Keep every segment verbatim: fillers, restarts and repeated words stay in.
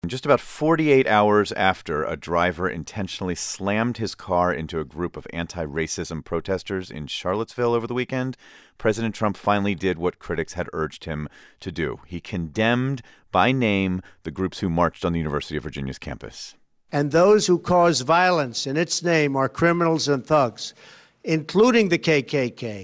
Just about forty-eight hours after a driver intentionally slammed his car into a group of anti-racism protesters in Charlottesville over the weekend, President Trump finally did what critics had urged him to do. He condemned by name the groups who marched on the University of Virginia's campus. And those who cause violence in its name are criminals and thugs, including the K K K,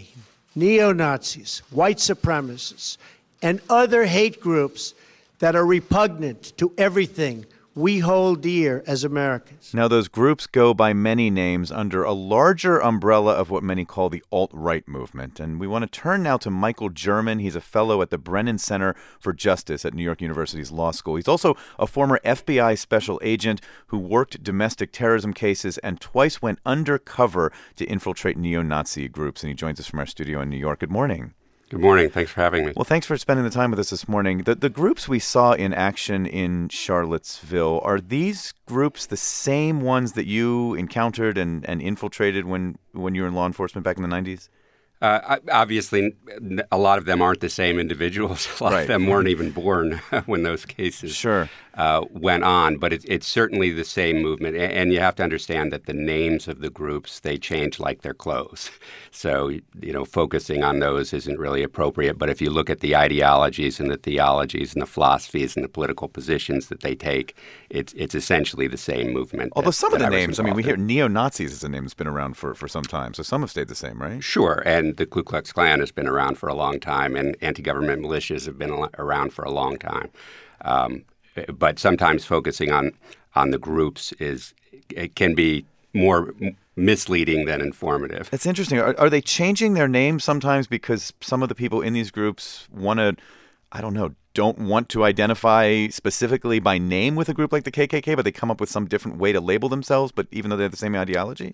neo-Nazis, white supremacists, and other hate groups that are repugnant to everything we hold dear as Americans. Now, those groups go by many names under a larger umbrella of what many call the alt-right movement. And we want to turn now to Michael German. He's a fellow at the Brennan Center for Justice at New York University's Law School. He's also a former F B I special agent who worked domestic terrorism cases and twice went undercover to infiltrate neo-Nazi groups. And he joins us from our studio in New York. Good morning. Good morning. Thanks for having me. Well, thanks for spending the time with us this morning. The, the groups we saw in action in Charlottesville, are these groups the same ones that you encountered and, and infiltrated when, when you were in law enforcement back in the nineties? Uh, obviously, a lot of them aren't the same individuals. A lot right. of them weren't even born when those cases sure. uh, went on. But it, it's certainly the same movement. And you have to understand that the names of the groups, they change like their clothes. So, you know, focusing on those isn't really appropriate. But if you look at the ideologies and the theologies and the philosophies and the political positions that they take, it's it's essentially the same movement. Although that, some of the I names, I mean, we hear in. neo-Nazis as a name that's been around for, for some time. So some have stayed the same, right? Sure. And the Ku Klux Klan has been around for a long time, and anti-government militias have been around for a long time. Um, but sometimes focusing on on the groups is it can be more misleading than informative. It's interesting. Are, are they changing their names sometimes because some of the people in these groups want to, I don't know, don't want to identify specifically by name with a group like the K K K, but they come up with some different way to label themselves, but even though they have the same ideology?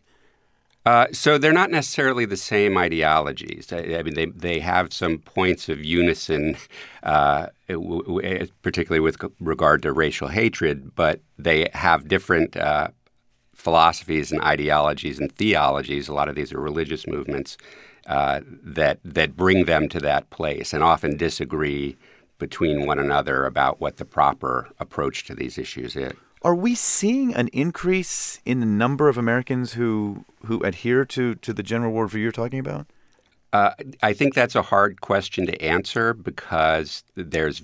Uh, so they're not necessarily the same ideologies. I, I mean, they they have some points of unison, uh, w- w- particularly with regard to racial hatred, but they have different uh, philosophies and ideologies and theologies. A lot of these are religious movements uh, that that bring them to that place and often disagree between one another about what the proper approach to these issues is. Are we seeing an increase in the number of Americans who who adhere to, to the general worldview you're talking about? Uh, I think that's a hard question to answer because there's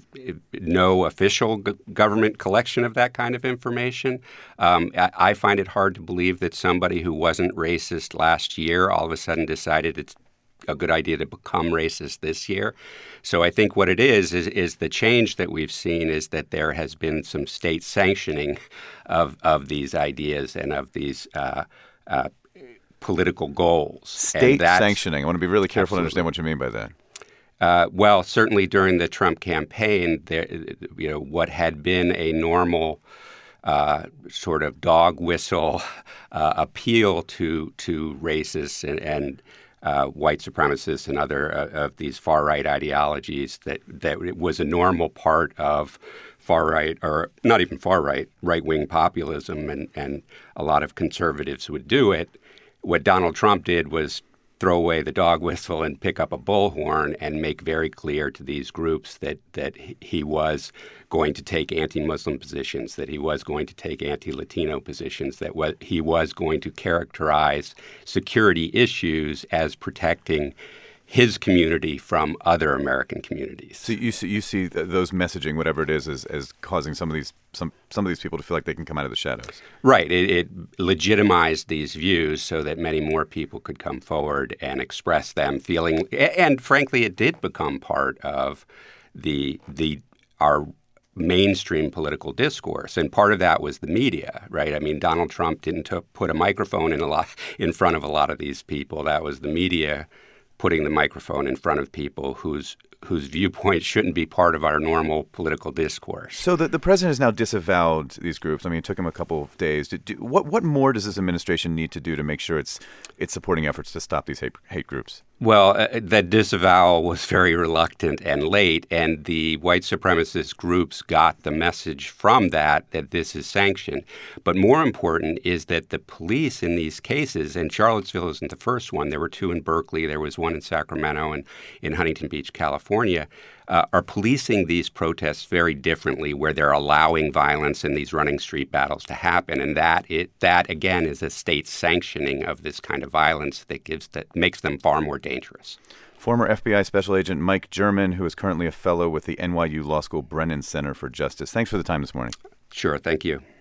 no official g- government collection of that kind of information. Um, I, I find it hard to believe that somebody who wasn't racist last year all of a sudden decided it's a good idea to become racist this year. So I think what it is, is is the change that we've seen is that there has been some state sanctioning of of these ideas and of these uh, uh, political goals. State sanctioning. I want to be really careful absolutely. to understand what you mean by that. Uh, well, certainly during the Trump campaign, there, you know, what had been a normal Uh, sort of dog whistle uh, appeal to to racists and, and uh, white supremacists and other uh, of these far right ideologies that that it was a normal part of far right or not even far right right wing populism, and and a lot of conservatives would do it. What Donald Trump did was throw away the dog whistle and pick up a bullhorn and make very clear to these groups that that he was going to take anti-Muslim positions, that he was going to take anti-Latino positions, that what he was going to characterize security issues as protecting his community from other American communities. So you see, you see those messaging, whatever it is, as, as causing some of these some some of these people to feel like they can come out of the shadows. Right. It, it legitimized these views so that many more people could come forward and express them, feeling, and frankly, it did become part of the the our mainstream political discourse, and part of that was the media, right? I mean, Donald Trump didn't t- put a microphone in a lot in front of a lot of these people. That was the media putting the microphone in front of people whose whose viewpoints shouldn't be part of our normal political discourse. So the, the president has now disavowed these groups. I mean, it took him a couple of days. To do, what what more does this administration need to do to make sure it's it's supporting efforts to stop these hate, hate groups? Well, uh, that disavowal was very reluctant and late, and the white supremacist groups got the message from that, that this is sanctioned. But more important is that the police in these cases, and Charlottesville isn't the first one, there were two in Berkeley, there was one in Sacramento and in Huntington Beach, California, uh, are policing these protests very differently, where they're allowing violence in these running street battles to happen. And that, it, that again, is a state sanctioning of this kind of violence that gives that makes them far more dangerous. Former F B I Special Agent Mike German, who is currently a fellow with the N Y U Law School Brennan Center for Justice. Thanks for the time this morning. Sure. Thank you.